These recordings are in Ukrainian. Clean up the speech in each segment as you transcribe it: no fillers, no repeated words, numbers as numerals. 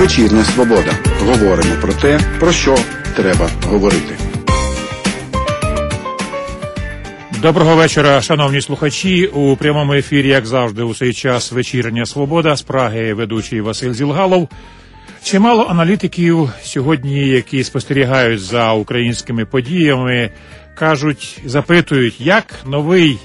Вечірня Свобода. Говоримо про те, про що треба говорити. Доброго вечора, шановні слухачі. У прямому ефірі, як завжди, у цей час «Вечірня Свобода». З Праги ведучий Василь Зілгалов. Чимало аналітиків сьогодні, які спостерігають за українськими подіями, кажуть, запитують, як новий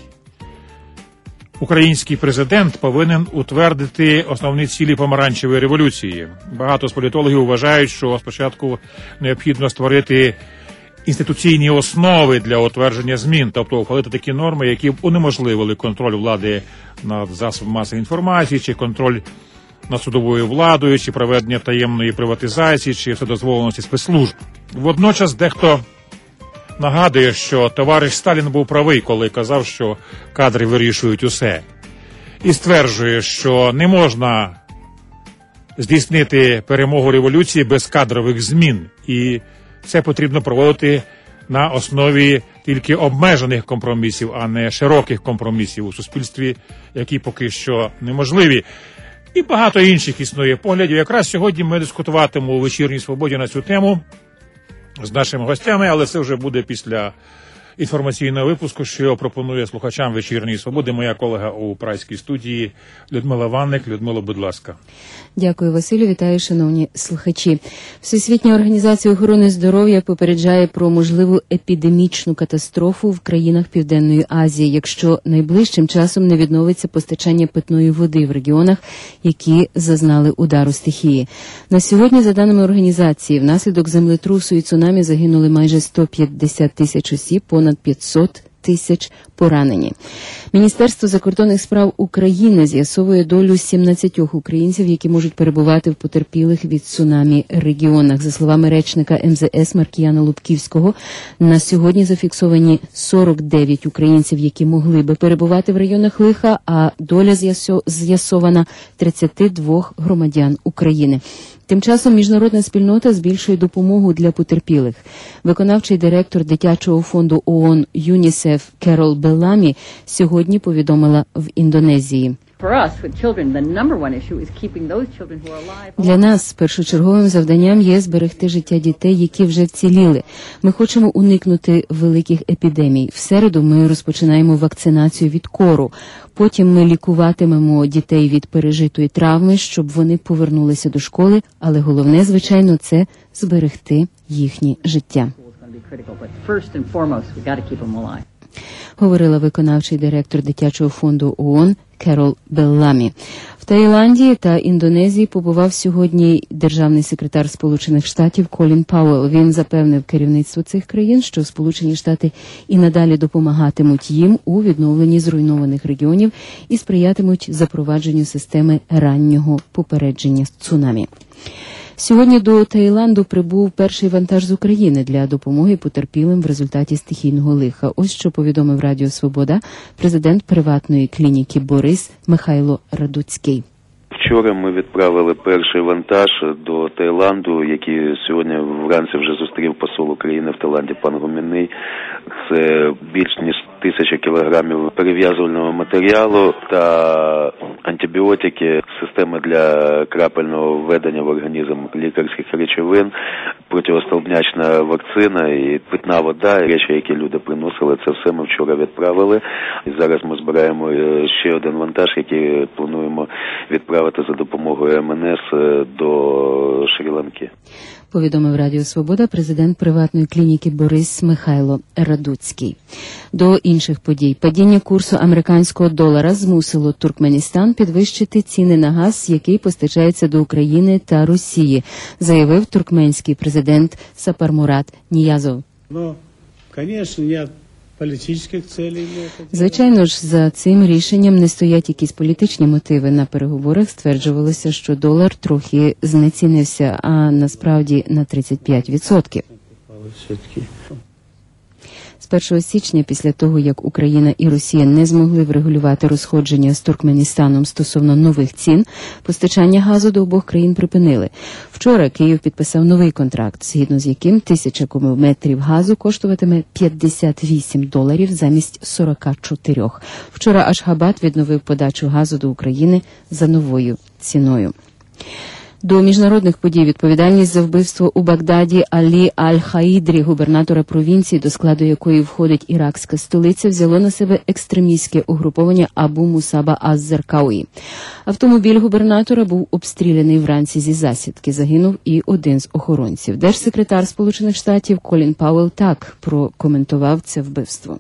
український президент повинен утвердити основні цілі помаранчевої революції. Багато з політологів вважають, що спочатку необхідно створити інституційні основи для утвердження змін, тобто ухвалити такі норми, які б унеможливили контроль влади над засобами масової інформації, чи контроль над судовою владою, чи проведення таємної приватизації, чи вседозволеності спецслужб. Водночас дехто нагадує, що товариш Сталін був правий, коли казав, що кадри вирішують усе. І стверджує, що не можна здійснити перемогу революції без кадрових змін. І це потрібно проводити на основі тільки обмежених компромісів, а не широких компромісів у суспільстві, які поки що неможливі. І багато інших існує поглядів. Якраз сьогодні ми дискутуватимемо у «Вечірній Свободі» на цю тему з нашими гостями, але це вже буде після інформаційного випуску, що пропонує слухачам «Вечірньої Свободи» моя колега у Празькій студії Людмила Ванник. Людмило, будь ласка. Дякую, Василю. Вітаю, шановні слухачі. Всесвітня організація охорони здоров'я попереджає про можливу епідемічну катастрофу в країнах Південної Азії, якщо найближчим часом не відновиться постачання питної води в регіонах, які зазнали удару стихії. На сьогодні, за даними організації, внаслідок землетрусу і цунамі загинули майже 150 тисяч осіб, понад 500 тисяч поранені. Міністерство закордонних справ України з'ясовує долю 17 українців, які можуть перебувати в потерпілих від цунамі регіонах. За словами речника МЗС Маркіяна Лубківського, на сьогодні зафіксовані 49 українців, які могли би перебувати в районах лиха, а доля з'ясована 32 громадян України. Тим часом міжнародна спільнота збільшує допомогу для потерпілих. Виконавчий директор дитячого фонду ООН ЮНІСЕФ Керол Белламі сьогодні повідомила в Індонезії. Для нас першочерговим завданням є зберегти життя дітей, які вже вціліли. Ми хочемо уникнути великих епідемій. В середу ми розпочинаємо вакцинацію від кору. Потім ми лікуватимемо дітей від пережитої травми, щоб вони повернулися до школи. Але головне, звичайно, це зберегти їхнє життя. Говорила виконавчий директор дитячого фонду ООН Керол Белламі. В Таїланді та Індонезії побував сьогодні державний секретар Сполучених Штатів Колін Пауелл. Він запевнив керівництво цих країн, що Сполучені Штати і надалі допомагатимуть їм у відновленні зруйнованих регіонів і сприятимуть запровадженню системи раннього попередження цунамі. Сьогодні до Таїланду прибув перший вантаж з України для допомоги потерпілим в результаті стихійного лиха. Ось що повідомив Радіо Свобода президент приватної клініки «Борис» Михайло Радуцький. Вчора ми відправили перший вантаж до Таїланду, який сьогодні вранці вже зустрів посол України в Таїланді пан Гумінний. Це більш ніж 1000 кілограмів перев'язувального матеріалу та антибіотики, система для крапельного введення в організм лікарських речовин, противостолбнячна вакцина і питна вода, речі, які люди приносили, це все ми вчора відправили. І зараз ми збираємо ще один вантаж, який плануємо відправити за допомогою МНС до Шрі-Ланки. Повідомив Радіо Свобода президент приватної клініки «Борис» Михайло Радуцький. До інших подій. Падіння курсу американського долара змусило Туркменістан підвищити ціни на газ, який постачається до України та Росії, заявив туркменський президент Сапармурат Ніязов. Звичайно ж, за цим рішенням не стоять якісь політичні мотиви. На переговорах стверджувалося, що долар трохи знецінився, а насправді на 35%. З 1 січня, після того, як Україна і Росія не змогли врегулювати розходження з Туркменістаном стосовно нових цін, постачання газу до обох країн припинили. Вчора Київ підписав новий контракт, згідно з яким 1000 кубометрів газу коштуватиме $58 замість 44. Вчора Ашхабад відновив подачу газу до України за новою ціною. До міжнародних подій відповідальність за вбивство у Багдаді Алі Аль-Хаїдрі, губернатора провінції, до складу якої входить іракська столиця, взяло на себе екстремістське угруповання Абу Мусаба Аз-Заркауї. Автомобіль губернатора був обстріляний вранці зі засідки. Загинув і один з охоронців. Держсекретар Сполучених Штатів Колін Пауелл так прокоментував це вбивство.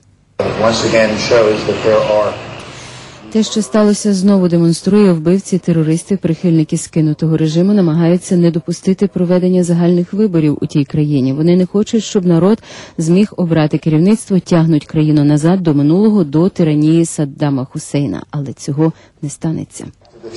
Те, що сталося, знову демонструє, вбивці-терористи, прихильники скинутого режиму, намагаються не допустити проведення загальних виборів у тій країні. Вони не хочуть, щоб народ зміг обрати керівництво, тягнуть країну назад до минулого, до тиранії Саддама Хусейна. Але цього не станеться,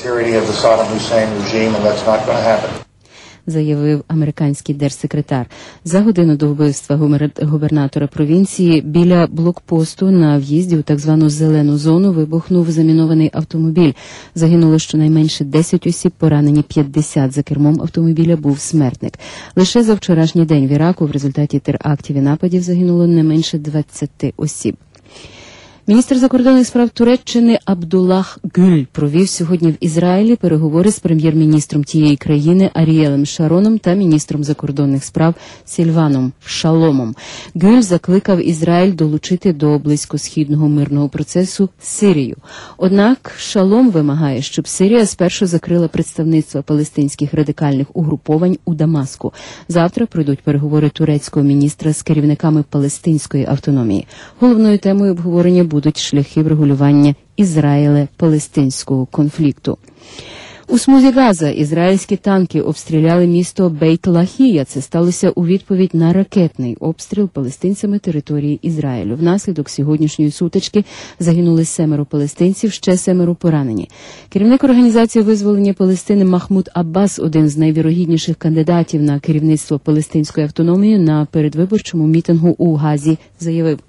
заявив американський держсекретар. За годину до вбивства губернатора провінції біля блокпосту на в'їзді у так звану «зелену зону» вибухнув замінований автомобіль. Загинуло щонайменше 10 осіб, поранені 50. За кермом автомобіля був смертник. Лише за вчорашній день в Іраку в результаті терактів і нападів загинуло не менше 20 осіб. Міністр закордонних справ Туреччини Абдуллах Гюль провів сьогодні в Ізраїлі переговори з прем'єр-міністром тієї країни Арієлем Шароном та міністром закордонних справ Сільваном Шаломом. Гюль закликав Ізраїль долучити до близькосхідного мирного процесу Сирію. Однак Шалом вимагає, щоб Сирія спершу закрила представництво палестинських радикальних угруповань у Дамаску. Завтра пройдуть переговори турецького міністра з керівниками палестинської автономії. Головною темою обговорення будуть шляхи врегулювання Ізраїле-палестинського конфлікту. У смузі Газа ізраїльські танки обстріляли місто Бейт-Лахія. Це сталося у відповідь на ракетний обстріл палестинцями території Ізраїлю. Внаслідок сьогоднішньої сутички загинули 7 палестинців, ще 7 поранені. Керівник Організації визволення Палестини Махмуд Аббас, один з найвірогідніших кандидатів на керівництво палестинської автономії, на передвиборчому мітингу у Газі заявив: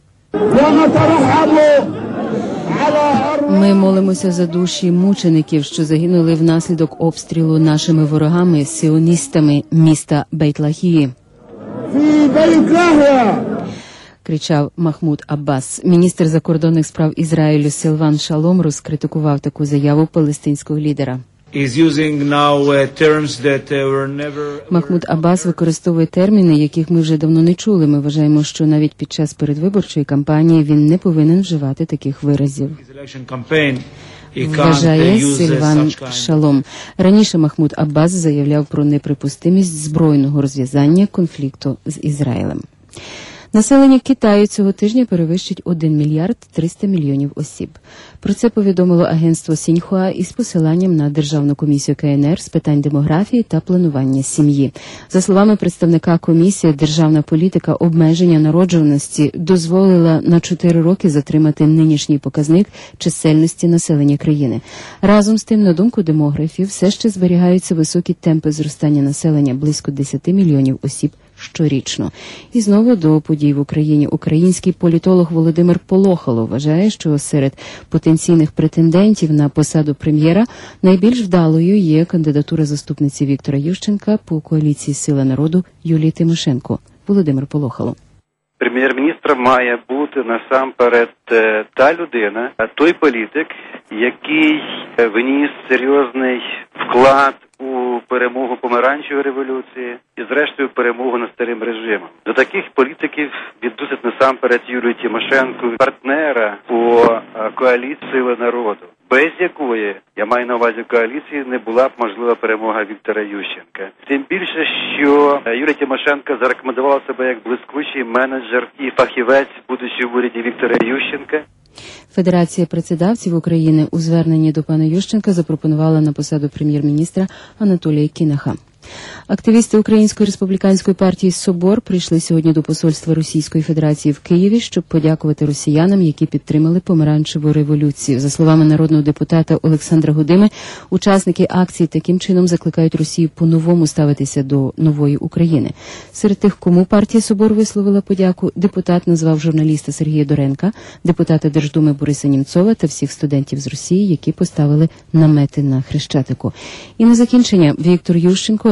«Ми молимося за душі мучеників, що загинули внаслідок обстрілу нашими ворогами, сіоністами міста Бейт-Лахії», кричав Махмуд Аббас. Міністр закордонних справ Ізраїлю Сільван Шалом розкритикував таку заяву палестинського лідера. Махмуд Аббас використовує терміни, яких ми вже давно не чули. Ми вважаємо, що навіть під час передвиборчої кампанії він не повинен вживати таких виразів, вважає Сільван Шалом. Раніше Махмуд Аббас заявляв про неприпустимість збройного розв'язання конфлікту з Ізраїлем. Населення Китаю цього тижня перевищить 1 мільярд 300 мільйонів осіб. Про це повідомило агентство Сіньхуа із посиланням на Державну комісію КНР з питань демографії та планування сім'ї. За словами представника комісії, державна політика обмеження народжуваності дозволила на 4 роки затримати нинішній показник чисельності населення країни. Разом з тим, на думку демографів, все ще зберігаються високі темпи зростання населення, близько 10 мільйонів осіб щорічно. І знову до подій в Україні. Український політолог Володимир Полохало вважає, що серед потенційних претендентів на посаду прем'єра найбільш вдалою є кандидатура заступниці Віктора Ющенка по коаліції «Сила народу» Юлії Тимошенко. Володимир Полохало. Прем'єр-міністром має бути насамперед та людина, той політик, який вніс серйозний вклад у перемогу помаранчевої революції і, зрештою, перемогу над старим режимом. До таких політиків відносять насамперед Юлію Тимошенко, партнера по коаліції «Сили народу», без якої, я маю на увазі коаліції, не була б можлива перемога Віктора Ющенка. Тим більше, що Юлія Тимошенко зарекомендувала себе як блискучий менеджер і фахівець, будучи в уряді Віктора Ющенка. Федерація працедавців України у зверненні до пана Ющенка запропонувала на посаду прем'єр-міністра Анатолія Кінаха. Активісти Української республіканської партії «Собор» прийшли сьогодні до посольства Російської Федерації в Києві, щоб подякувати росіянам, які підтримали помаранчеву революцію. За словами народного депутата Олександра Гудими, учасники акції таким чином закликають Росію по-новому ставитися до нової України. Серед тих, кому партія «Собор» висловила подяку, депутат назвав журналіста Сергія Доренка, депутата Держдуми Бориса Німцова та всіх студентів з Росії, які поставили намети на Хрещатику. І на закінчення Віктор Ющенко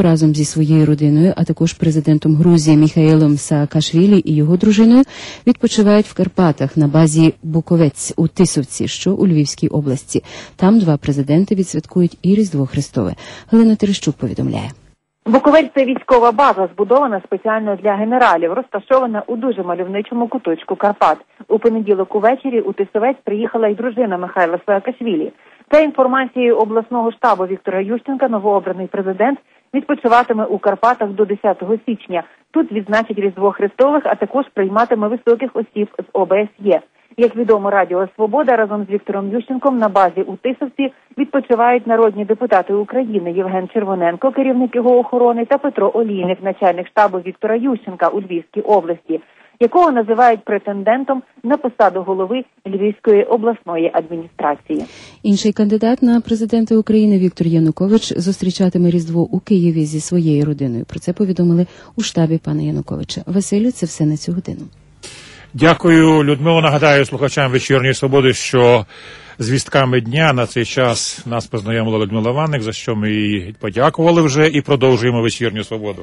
разом зі своєю родиною, а також президентом Грузії Міхаїлом Саакашвілі і його дружиною відпочивають в Карпатах на базі Буковець у Тисовці, що у Львівській області. Там два президенти відсвяткують і Різдво Христове. Галина Терещук повідомляє. Буковель – це військова база, збудована спеціально для генералів, розташована у дуже мальовничому куточку Карпат. У понеділок увечері у Тисовець приїхала й дружина Михайла Саакашвілі. За інформацією обласного штабу Віктора Ющенка, новообраний президент відпочиватиме у Карпатах до 10 січня. Тут відзначить Різдво Христових, а також прийматиме високих осіб з ОБСЄ. Як відомо, Радіо Свобода разом з Віктором Ющенком на базі у Тисовці відпочивають народні депутати України Євген Червоненко, керівник його охорони, та Петро Олійник, начальник штабу Віктора Ющенка у Львівській області, якого називають претендентом на посаду голови Львівської обласної адміністрації. Інший кандидат на президента України Віктор Янукович зустрічатиме Різдво у Києві зі своєю родиною. Про це повідомили у штабі пана Януковича. Василю, це все на цю годину. Дякую, Людмило. Нагадаю слухачам «Вечірньої Свободи», що з вістками дня на цей час нас познайомила Людмила Ванник, за що ми їй подякували вже і продовжуємо «Вечірню Свободу».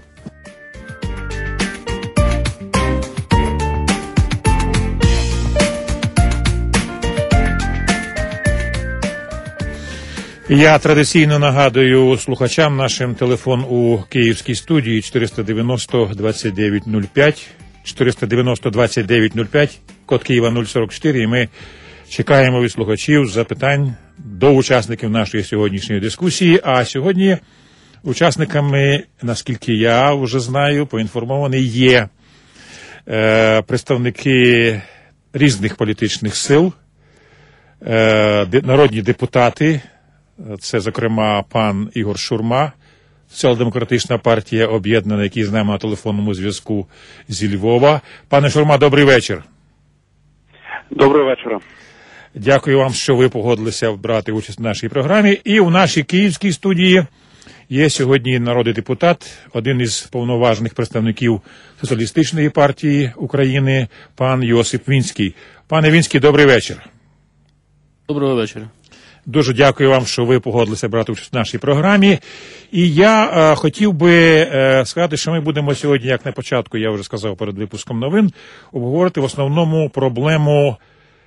Я традиційно нагадую слухачам нашим телефон у київській студії 490-2905, 490-2905, код Києва 044, і ми чекаємо від слухачів запитань до учасників нашої сьогоднішньої дискусії. А сьогодні учасниками, наскільки я вже знаю, поінформований, є представники різних політичних сил, народні депутати. Це, зокрема, пан Ігор Шурма, Соціал-демократична партія об'єднана, який з нами на телефонному зв'язку зі Львова. Пане Шурма, добрий вечір. Доброго вечора. Дякую вам, що ви погодилися брати участь в нашій програмі. І у нашій київській студії є сьогодні народний депутат, один із повноважних представників Соціалістичної партії України, пан Йосип Вінський. Пане Вінський, добрий вечір. Доброго вечора. Дуже дякую вам, що ви погодилися брати участь в нашій програмі. І я хотів би сказати, що ми будемо сьогодні, як на початку, я вже сказав перед випуском новин, обговорити в основному проблему,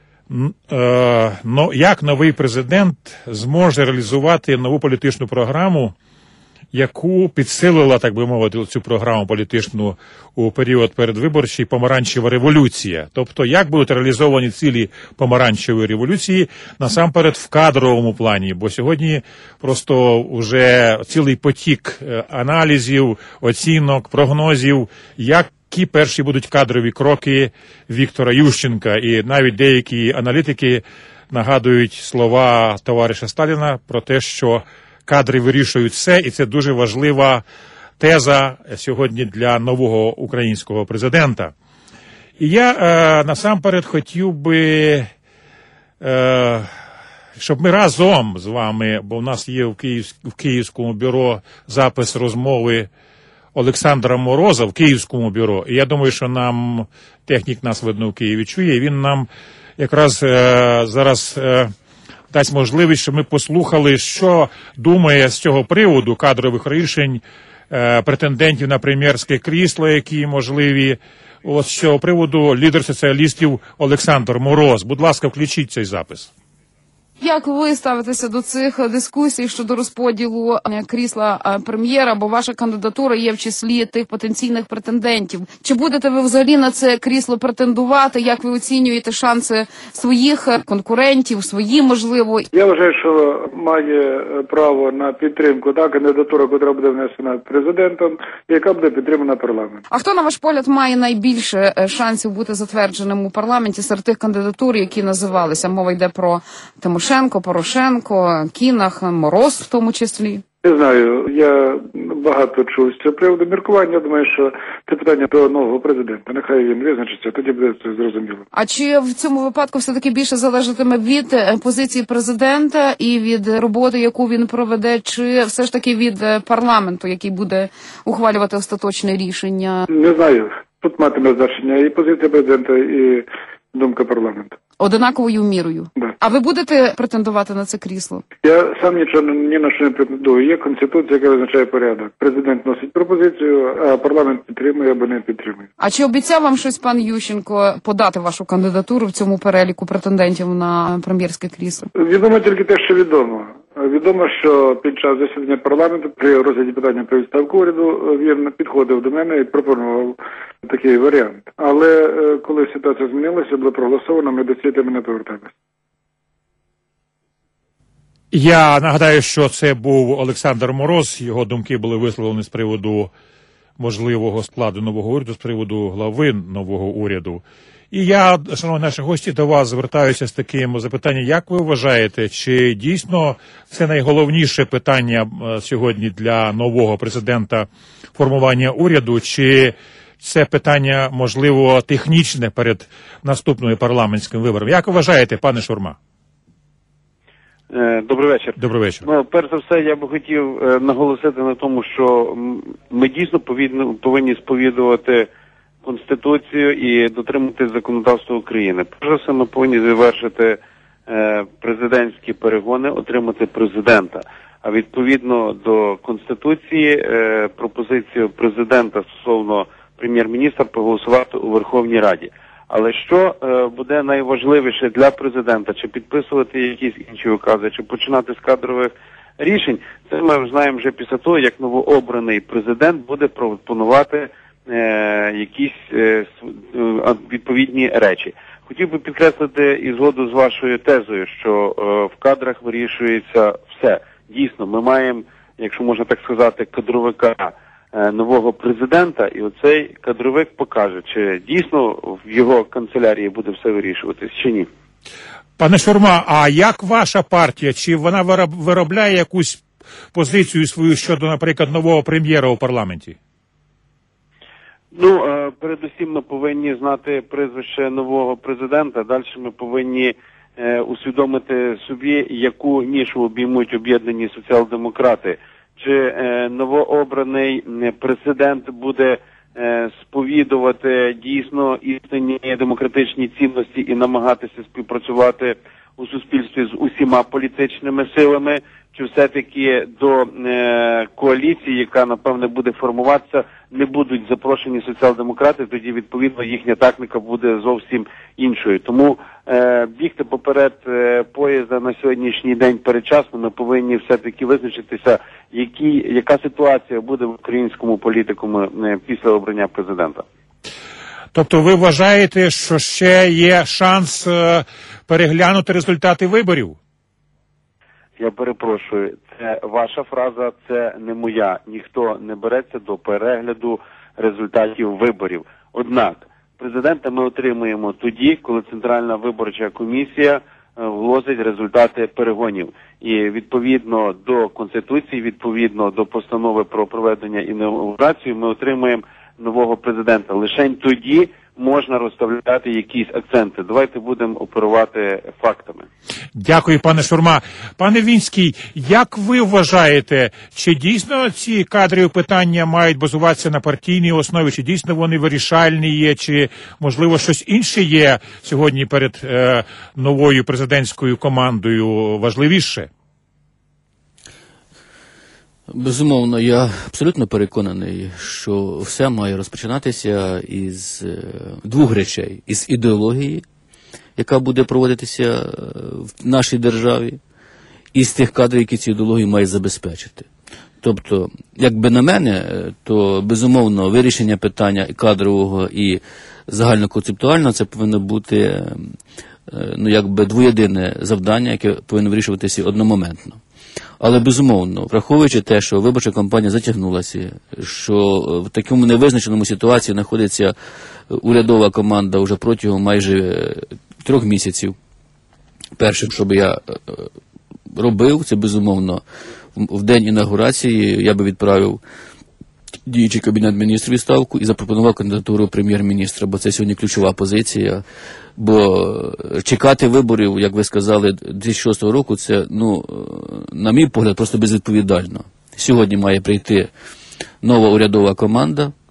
як новий президент зможе реалізувати нову політичну програму, яку підсилила, так би мовити, цю програму політичну у період передвиборчий помаранчева революція. Тобто, як будуть реалізовані цілі помаранчевої революції, насамперед в кадровому плані, бо сьогодні просто вже цілий потік аналізів, оцінок, прогнозів, які перші будуть кадрові кроки Віктора Ющенка. І навіть деякі аналітики нагадують слова товариша Сталіна про те, що кадри вирішують все, і це дуже важлива теза сьогодні для нового українського президента. І я насамперед хотів би, щоб ми разом з вами, бо в нас є в Київському бюро запис розмови Олександра Мороза в Київському бюро, і я думаю, що нам, технік нас, видно, в Києві чує, і він нам якраз зараз дасть можливість, щоб ми послухали, що думає з цього приводу кадрових рішень претендентів на прем'єрське крісло, які можливі. От з цього приводу лідер соціалістів Олександр Мороз. Будь ласка, включіть цей запис. Як ви ставитеся до цих дискусій щодо розподілу крісла прем'єра, бо ваша кандидатура є в числі тих потенційних претендентів? Чи будете ви взагалі на це крісло претендувати? Як ви оцінюєте шанси своїх конкурентів, свої, можливо? Я вважаю, що має право на підтримку та кандидатура, яка буде внесена президентом, яка буде підтримана парламентом. А хто, на ваш погляд, має найбільше шансів бути затвердженим у парламенті серед тих кандидатур, які називалися? Мова йде про Тимошенко, Порошенко, Кінах, Мороз в тому числі. Не знаю, я багато чув з цього приводу міркування. Я думаю, що це питання до нового президента. Нехай він визначиться, тоді буде це зрозуміло. А чи в цьому випадку все-таки більше залежатиме від позиції президента і від роботи, яку він проведе, чи все ж таки від парламенту, який буде ухвалювати остаточне рішення? Не знаю. Тут матиме значення і позиція президента, і думка парламенту. Одинаковою мірою. Да. А ви будете претендувати на це крісло? Я сам ні на що не претендую. Є Конституція, яка визначає порядок. Президент носить пропозицію, а парламент підтримує або не підтримує. А чи обіцяв вам щось пан Ющенко подати вашу кандидатуру в цьому переліку претендентів на прем'єрське крісло? Відомо тільки те, що відомо. Відомо, що під час засідання парламенту при розгляді питання про відставку уряду він підходив до мене і пропонував такий варіант. Але коли ситуація змінилася, було проголосовано, ми до цієї теми не поверталися. Я нагадаю, що це був Олександр Мороз. Його думки були висловлені з приводу можливого складу нового уряду, з приводу глави нового уряду. І я, шановні наші гості, до вас звертаюся з таким запитанням. Як ви вважаєте, чи дійсно це найголовніше питання сьогодні для нового президента формування уряду, чи це питання, можливо, технічне перед наступною парламентським вибором? Як ви вважаєте, пане Шурма? Добрий вечір. Добрий вечір. Ну, перш за все, я би хотів наголосити на тому, що ми дійсно повинні сповідувати Конституцію і дотримати законодавства України. Перш за все, ми повинні завершити президентські перегони, отримати президента. А відповідно до Конституції пропозицію президента стосовно прем'єр-міністра проголосувати у Верховній Раді. Але що буде найважливіше для президента, чи підписувати якісь інші укази, чи починати з кадрових рішень, це ми знаємо вже після того, як новообраний президент буде пропонувати якісь відповідні речі. Хотів би підкреслити і згоду з вашою тезою, що в кадрах вирішується все. Дійсно, ми маємо, якщо можна так сказати, кадровика нового президента, і оцей кадровик покаже, чи дійсно в його канцелярії буде все вирішуватись, чи ні. Пане Шурма, а як ваша партія, чи вона виробляє якусь позицію свою щодо, наприклад, нового прем'єра у парламенті? Ну, передусім ми повинні знати прізвище нового президента, далі ми повинні усвідомити собі, яку нішу обіймуть об'єднані соціал-демократи. Чи новообраний президент буде сповідувати дійсно істинні демократичні цінності і намагатися співпрацювати у суспільстві з усіма політичними силами, чи все-таки до коаліції, яка, напевне, буде формуватися, не будуть запрошені соціал-демократи, тоді, відповідно, їхня тактика буде зовсім іншою. Тому бігти поперед поїзда на сьогоднішній день передчасно, ми повинні все-таки визначитися, яка ситуація буде в українському політикумі після обрання президента. Тобто ви вважаєте, що ще є шанс переглянути результати виборів? Я перепрошую, це ваша фраза, це не моя. Ніхто не береться до перегляду результатів виборів. Однак, президента ми отримуємо тоді, коли Центральна виборча комісія оголосить результати перегонів. І відповідно до Конституції, відповідно до постанови про проведення інаугурації, ми отримуємо нового президента. Лише тоді можна розставляти якісь акценти. Давайте будемо оперувати фактами. Дякую, пане Шурма. Пане Вінський, як ви вважаєте, чи дійсно ці кадрові питання мають базуватися на партійній основі, чи дійсно вони вирішальні є, чи, можливо, щось інше є сьогодні перед новою президентською командою важливіше? Безумовно, я абсолютно переконаний, що все має розпочинатися із двох речей. Із ідеології, яка буде проводитися в нашій державі, і з тих кадрів, які цю ідеологію мають забезпечити. Тобто, якби на мене, то, безумовно, вирішення питання кадрового і загальноконцептуального, це повинно бути двоєдине завдання, яке повинно вирішуватися одномоментно. Але, безумовно, враховуючи те, що виборча кампанія затягнулася, що в такому невизначеному ситуації знаходиться урядова команда вже протягом майже 3 місяців. Перше, що би я робив, це, безумовно, в день інаугурації я би відправив діючий Кабінет міністрів відставку і запропонував кандидатуру прем'єр-міністра, бо це сьогодні ключова позиція. Бо чекати виборів, як ви сказали, 2006 року, це, на мій погляд, просто безвідповідально. Сьогодні має прийти нова урядова команда,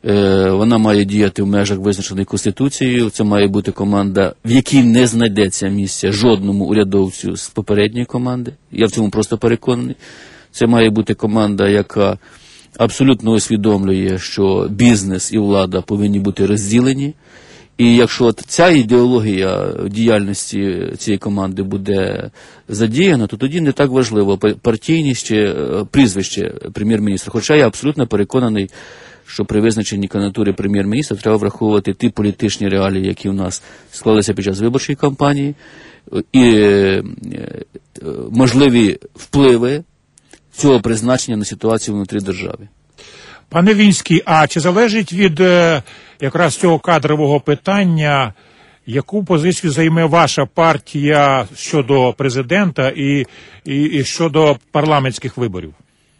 Вона має діяти в межах визначеної Конституцією. Це має бути команда, в якій не знайдеться місця жодному урядовцю з попередньої команди. Я в цьому просто переконаний. Це має бути команда, яка абсолютно усвідомлює, що бізнес і влада повинні бути розділені. І якщо ця ідеологія діяльності цієї команди буде задіяна, то тоді не так важливо партійність чи прізвище прем'єр-міністра. Хоча я абсолютно переконаний, що при визначенні кандидатури прем'єр-міністра треба враховувати ті політичні реалії, які у нас склалися під час виборчої кампанії, і можливі впливи цього призначення на ситуацію внутрі держави. Пане Вінський, а чи залежить від якраз цього кадрового питання, яку позицію займе ваша партія щодо президента і щодо парламентських виборів?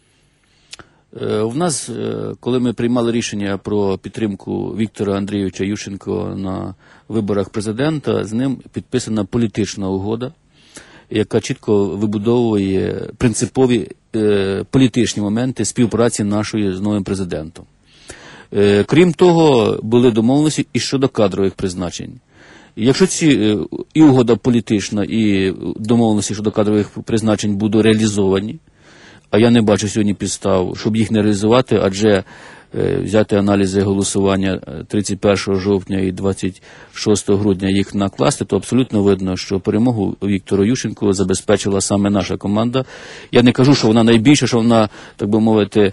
У нас, коли ми приймали рішення про підтримку Віктора Андрійовича Ющенка на виборах президента, з ним підписана політична угода, яка чітко вибудовує принципові політичні моменти співпраці нашої з новим президентом. Крім того, були домовленості і щодо кадрових призначень. Якщо ці і угода політична, і домовленості щодо кадрових призначень будуть реалізовані, а я не бачу сьогодні підстав, щоб їх не реалізувати, адже взяти аналізи голосування 31 жовтня і 26 грудня їх накласти, то абсолютно видно, що перемогу Віктору Ющенку забезпечила саме наша команда. Я не кажу, що вона найбільша, що вона, так би мовити,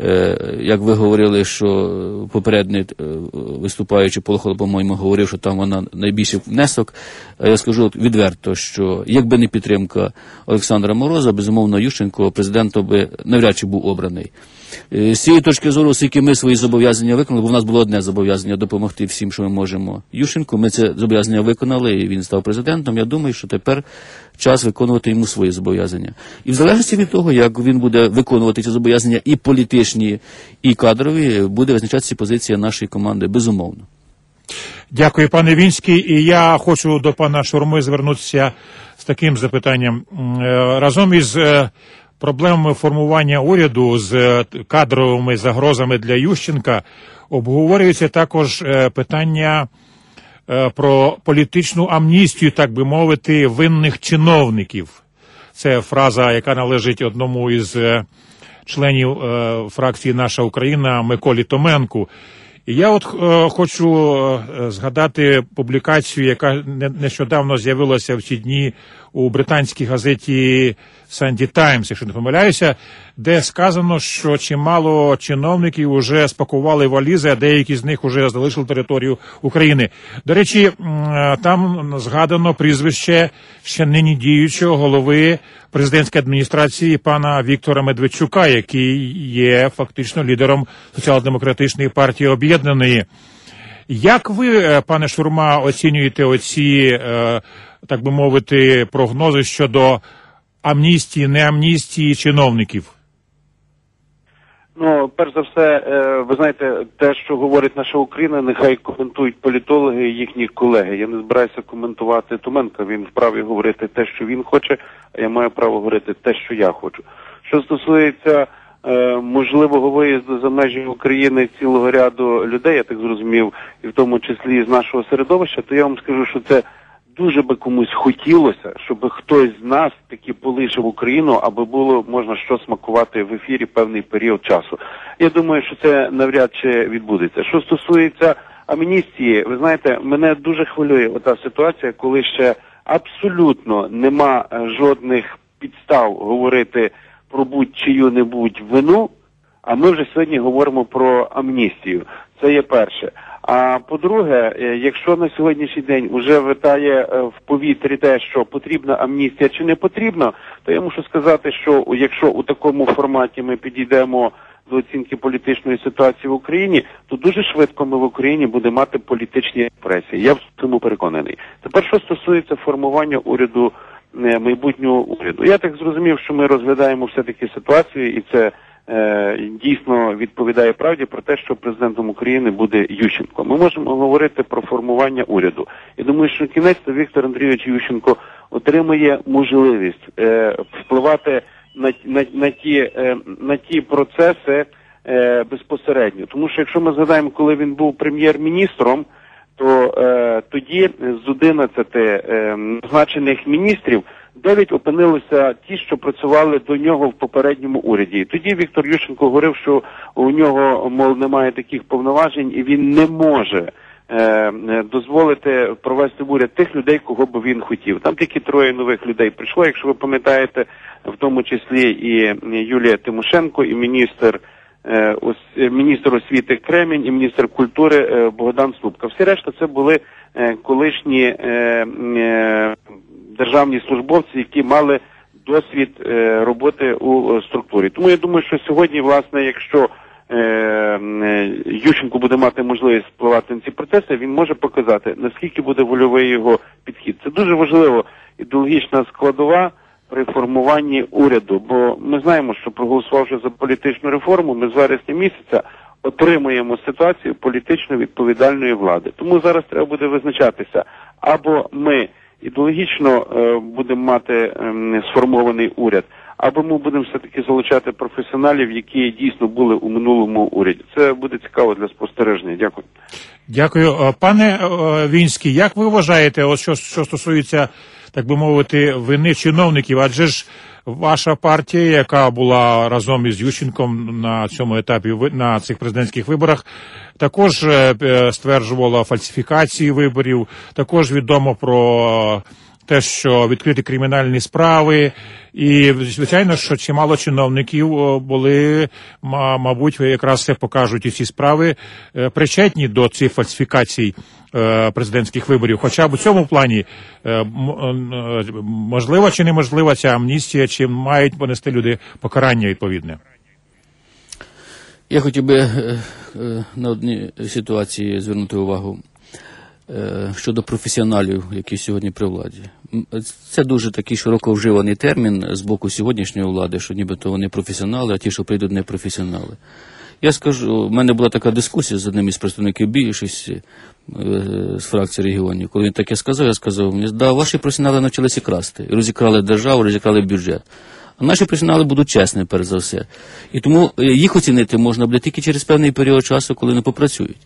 як ви говорили, що попередній виступаючий Полохов, по-моєму, говорив, що там вона найбільший внесок. Я скажу відверто, що якби не підтримка Олександра Мороза, безумовно, Ющенко президентом би навряд чи був обраний. З цієї точки зору, оскільки ми свої зобов'язання виконали, бо в нас було одне зобов'язання – допомогти всім, що ми можемо Ющенку. Ми це зобов'язання виконали, і він став президентом. Я думаю, що тепер час виконувати йому свої зобов'язання. І в залежності від того, як він буде виконувати ці зобов'язання і політичні, і кадрові, буде визначатися позиція нашої команди, безумовно. Дякую, пане Вінський. І я хочу до пана Шурми звернутися з таким запитанням. Разом із проблемами формування уряду з кадровими загрозами для Ющенка обговорюється також питання про політичну амністію, так би мовити, винних чиновників. Це фраза, яка належить одному із членів фракції «Наша Україна» Миколі Томенку. І я хочу згадати публікацію, яка нещодавно з'явилася в ці дні у британській газеті «Санді Таймс», якщо не помиляюся, де сказано, що чимало чиновників вже спакували валізи, а деякі з них вже залишили територію України. До речі, там згадано прізвище ще нині діючого голови президентської адміністрації пана Віктора Медведчука, який є фактично лідером Соціал-демократичної партії Об'єднаної. Як ви, пане Шурма, оцінюєте оці, так би мовити, прогнози щодо амністії, не амністії чиновників? Ну, перш за все, ви знаєте, те, що говорить наша Україна, нехай коментують політологи і їхні колеги. Я не збираюся коментувати Томенка, він вправі говорити те, що він хоче, а я маю право говорити те, що я хочу. Що стосується можливого виїзду за межі України цілого ряду людей, я так зрозумів, і в тому числі з нашого середовища, то я вам скажу, що це дуже би комусь хотілося, щоб хтось з нас таки полишив Україну, аби було можна що смакувати в ефірі певний період часу. Я думаю, що це навряд чи відбудеться. Що стосується амністії, ви знаєте, мене дуже хвилює ота ситуація, коли ще абсолютно нема жодних підстав говорити про будь-чию-небудь вину, а ми вже сьогодні говоримо про амністію. Це є перше. А по-друге, якщо на сьогоднішній день вже витає в повітрі те, що потрібна амністія чи не потрібна, то я мушу сказати, що якщо у такому форматі ми підійдемо до оцінки політичної ситуації в Україні, то дуже швидко ми в Україні будемо мати політичні репресії. Я в цьому переконаний. Тепер, що стосується формування уряду, майбутнього уряду. Я так зрозумів, що ми розглядаємо все-таки ситуацію, і це дійсно відповідає правді про те, що президентом України буде Ющенко. Ми можемо говорити про формування уряду. І думаю, що кінець Віктор Андрійович Ющенко отримає можливість впливати на ті процеси, безпосередньо. Тому що якщо ми згадаємо, коли він був прем'єр-міністром, то тоді з 11 назначених міністрів 9 опинилися ті, що працювали до нього в попередньому уряді. І тоді Віктор Ющенко говорив, що у нього, мов, немає таких повноважень і він не може дозволити провести в уряд тих людей, кого б він хотів. Там тільки 3 нових людей прийшло, якщо ви пам'ятаєте, в тому числі і Юлія Тимошенко, і міністр освіти Кремінь, і міністр культури Богдан Слупка. Всі решта це були колишні державні службовці, які мали досвід роботи у структурі. Тому я думаю, що сьогодні, власне, якщо Ющенко буде мати можливість впливати на ці процеси, він може показати, наскільки буде вольовий його підхід. Це дуже важливо ідеологічна складова при формуванні уряду, бо ми знаємо, що проголосувавши за політичну реформу, ми з вересня місяця отримуємо ситуацію політично відповідальної влади. Тому зараз треба буде визначатися, або ми ідеологічно будемо мати сформований уряд, або ми будемо все-таки залучати професіоналів, які дійсно були у минулому уряді. Це буде цікаво для спостереження. Дякую. Дякую. Пане Вінський, як ви вважаєте, от що стосується, так би мовити, вини чиновників, адже ж ваша партія, яка була разом із Ющенком на цьому етапі, на цих президентських виборах, також стверджувала фальсифікації виборів, також відомо про те, що відкриті кримінальні справи, і, звичайно, що чимало чиновників були, мабуть, якраз це покажуть і ці справи, причетні до цих фальсифікацій президентських виборів. Хоча б у цьому плані можлива чи неможлива ця амністія, чи мають понести люди покарання відповідне? Я хотів би на одній ситуації звернути увагу щодо професіоналів, які сьогодні при владі. Це дуже такий широко вживаний термін з боку сьогоднішньої влади, що нібито вони професіонали, а ті, що прийдуть, не професіонали. Я скажу, в мене була така дискусія з одним із представників більшості з фракції регіонів. Коли він таке сказав, я сказав, да, ваші професіонали навчилися красти. Розікрали державу, розікрали бюджет. А наші професіонали будуть чесні, перш за все. І тому їх оцінити можна буде тільки через певний період часу, коли вони попрацюють.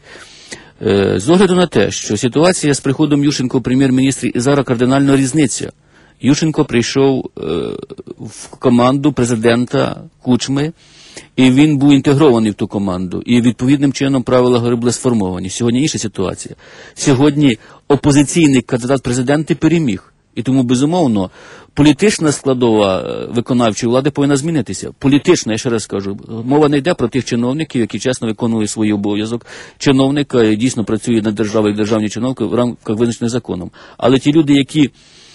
З огляду на те, що ситуація з приходом Ющенко в прем'єр-міністрі і зараз кардинальна різниця. Ющенко прийшов в команду президента Кучми, і він був інтегрований в ту команду. І відповідним чином правила гри були сформовані. Сьогодні інша ситуація. Сьогодні опозиційний кандидат президента переміг. І тому, безумовно, політична складова виконавчої влади повинна змінитися. Політична, я ще раз кажу, мова не йде про тих чиновників, які чесно виконують свій обов'язок. Чиновник дійсно працює на державі, як державні чиновники в рамках визначених законом. Але ті люди, які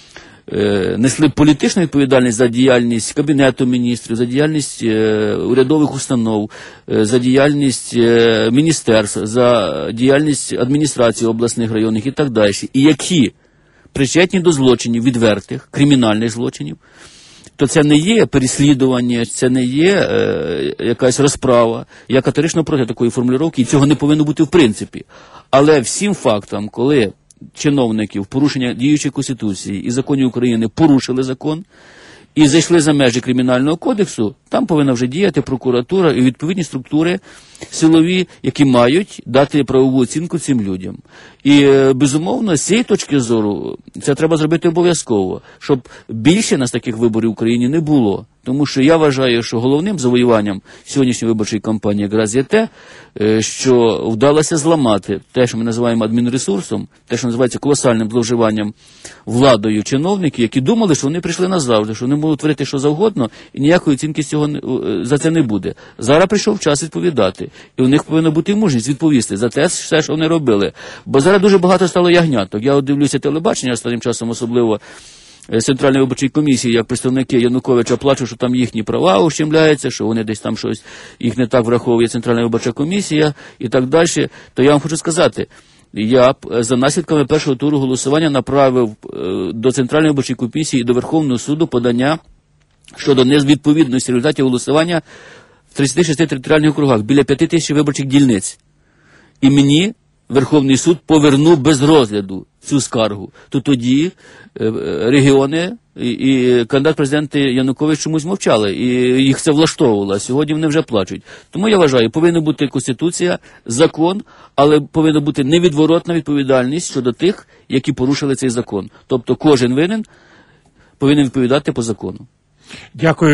несли політичну відповідальність за діяльність Кабінету міністрів, за діяльність урядових установ, за діяльність міністерств, за діяльність адміністрації обласних, районних і так далі, і які причетні до злочинів, відвертих, кримінальних злочинів, то це не є переслідування, це не є якась розправа. Я категорично проти такої формулювання, і цього не повинно бути в принципі. Але всім фактам, коли чиновники в порушення діючої Конституції і законів України порушили закон і зайшли за межі Кримінального кодексу, там повинна вже діяти прокуратура і відповідні структури силові, які мають дати правову оцінку цим людям. І, безумовно, з цієї точки зору, це треба зробити обов'язково, щоб більше нас таких виборів в Україні не було. Тому що я вважаю, що головним завоюванням сьогоднішньої виборчої кампанії якраз є те, що вдалося зламати те, що ми називаємо адмінресурсом, те, що називається колосальним зловживанням владою чиновників, які думали, що вони прийшли назавжди, що вони можуть творити що завгодно, і ніякої оцінки з цього за це не буде. Зараз прийшов час відповідати, і у них повинна бути мужність відповісти за те, все, що вони робили. Бо зараз дуже багато стало ягняток. Я от дивлюся телебачення останнім часом, особливо Центральної виборчої комісії, як представники Януковича плачуть, що там їхні права ущемляються, що вони десь там щось, їх не так враховує Центральна виборча комісія і так далі. То я вам хочу сказати, я за наслідками першого туру голосування направив до Центральної виборчої комісії і до Верховного суду подання щодо невідповідності результатів голосування в 36 територіальних округах, біля 5 тисяч виборчих дільниць. І мені Верховний суд повернув без розгляду цю скаргу, то тоді регіони і кандидат в президенти Янукович чомусь мовчали, і їх це влаштовувало, а сьогодні вони вже плачуть. Тому я вважаю, повинна бути Конституція, закон, але повинна бути невідворотна відповідальність щодо тих, які порушили цей закон. Тобто кожен винен повинен відповідати по закону. Дякую.